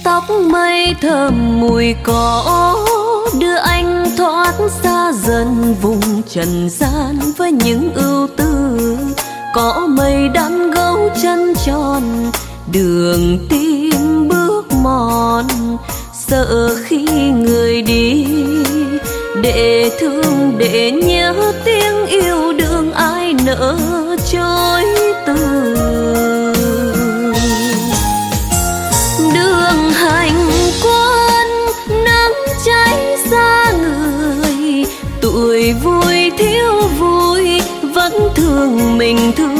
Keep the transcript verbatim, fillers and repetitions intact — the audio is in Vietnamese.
tóc mây thơm mùi cỏ đưa anh thoát xa dần vùng trần gian với những ưu tư. Có mây đan gấu chân tròn đường tim bước mòn, sợ khi người đi để thương để nhớ tiếng yêu đương ai nỡ chối từ. Đường hành quân nắng cháy xa người, tuổi vui thiếu vui vẫn thương mình thương